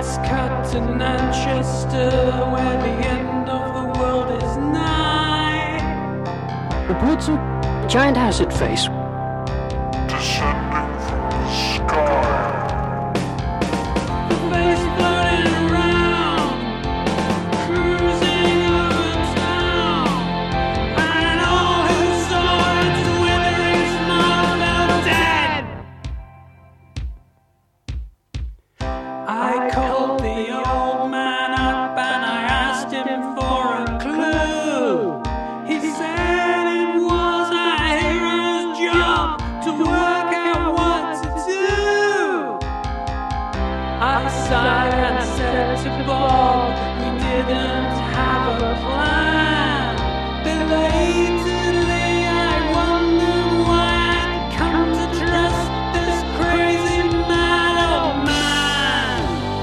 Let's cut to Manchester, where the end of the world is nigh. Reports of giant acid face descending from the sky. The face floating around, cruising over town, and all who saw its withering smile fell dead. I called the old man up and I asked him for a clue. He said it was a hero's job to work out what to do. I sighed and said to Bob, we didn't have a plan. Belatedly I wondered why I'd come to trust this crazy mad old man.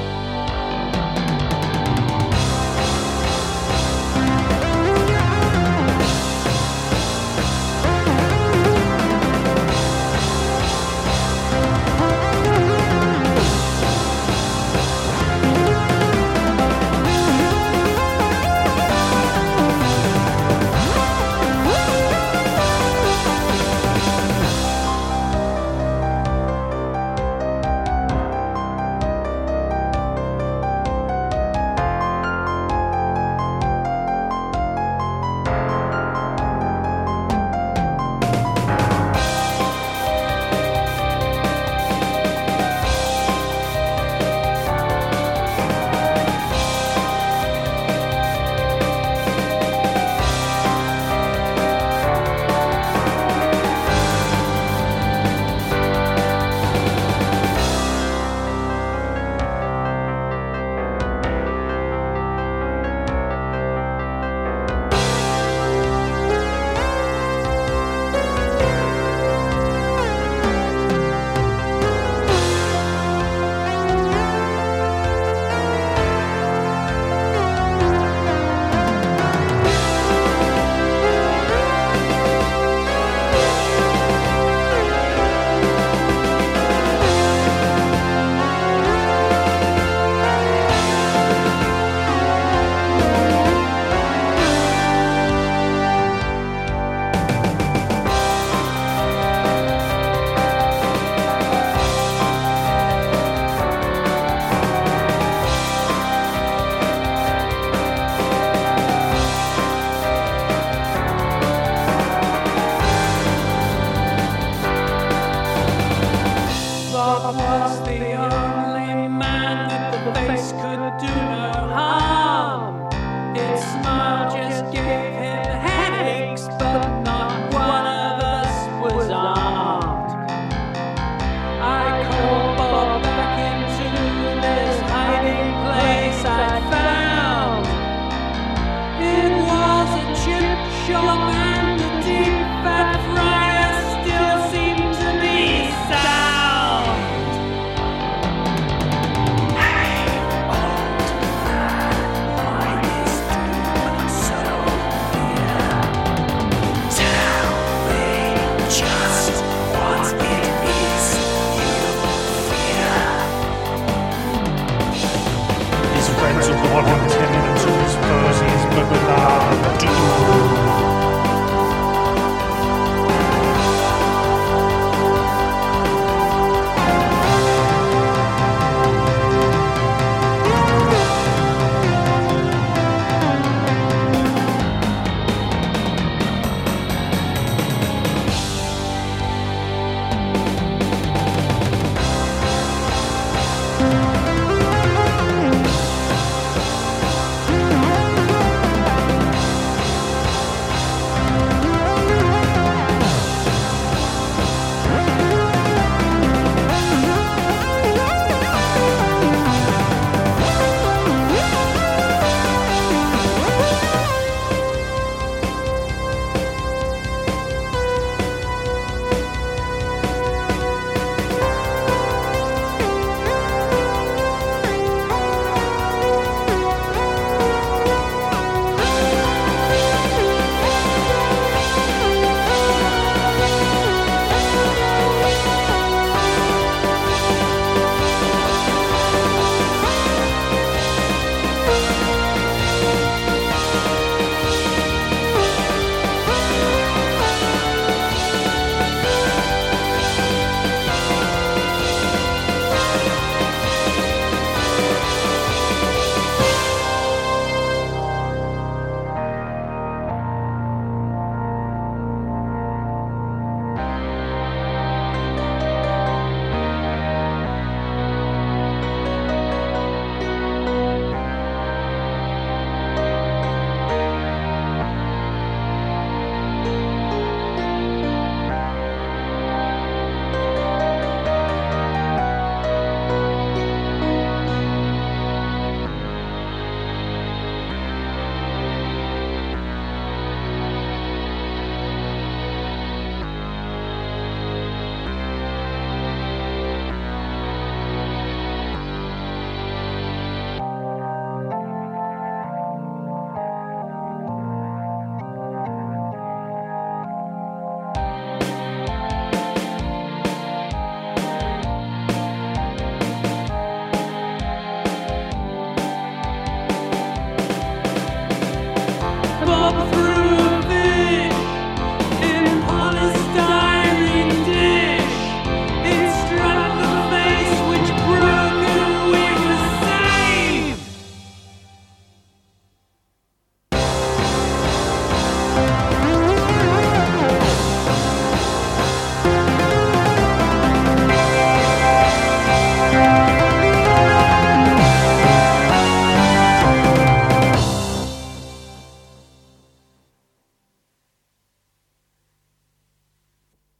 Bob was the only man that the face could do no harm. Its smile just gave him headaches, but not one of us was armed. I called Bob back into this hiding place I found. It was a chip shop